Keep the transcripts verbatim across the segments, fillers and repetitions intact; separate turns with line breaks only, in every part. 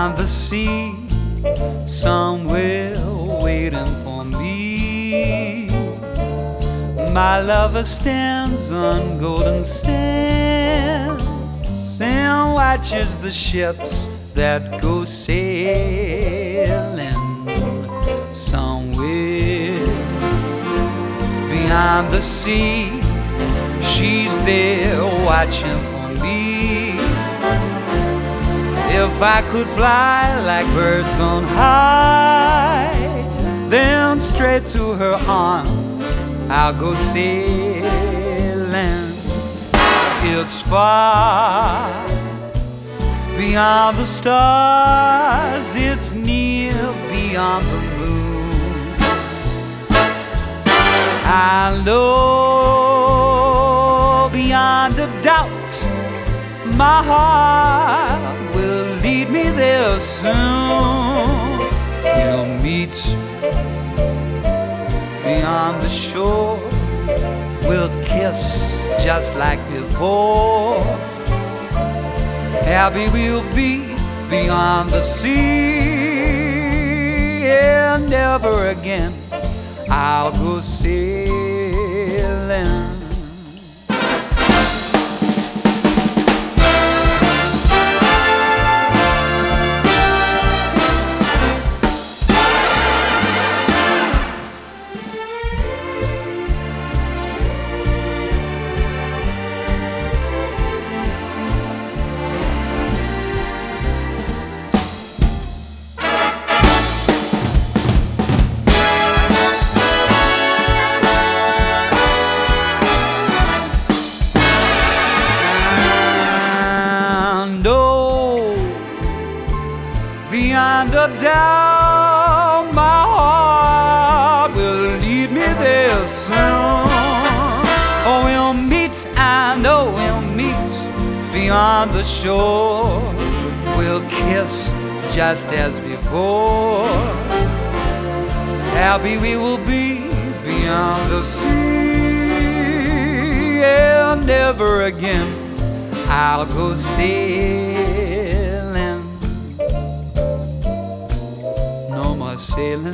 beyond the sea, somewhere waiting for me. My lover stands on golden sands and watches the ships that go sailing. Somewhere beyond the sea, she's there watching for me. If I could fly like birds on high, then straight to her arms I'll go sailing. It's far beyond the stars, it's near beyond the moon. I know beyond a doubt my heart will lead me there soon. We'll meet beyond the shore, we'll kiss just like before. Happy we'll be beyond the sea, and never again I'll go sailing. Beyond a doubt, my heart will lead me there soon. Oh, we'll meet, I know we'll meet beyond the shore. We'll kiss just as before. Happy we will be beyond the sea, and never again I'll go sailing. Sailing,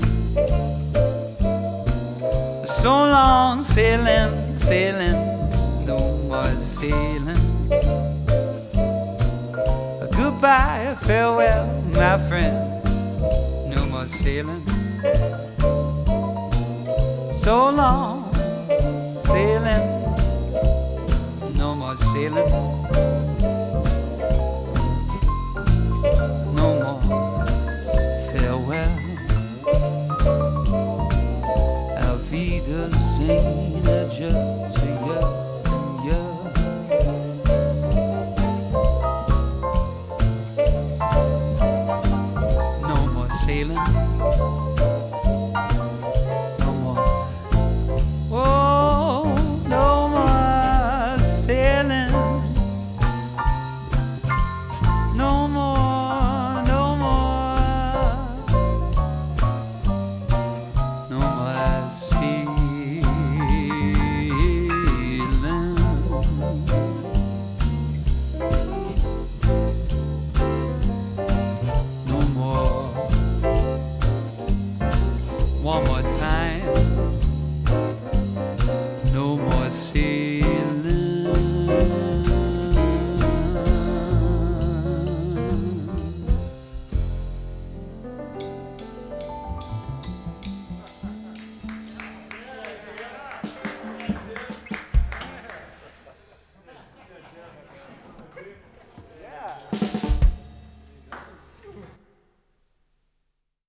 so long sailing, sailing, no more sailing. Goodbye, farewell, my friend, no more sailing. So long sailing, no more sailing. No more farewell. Ain't a just to you, you. No more sailing, no more. Oh, no more sailing, no more, no more, no more sea. One more time.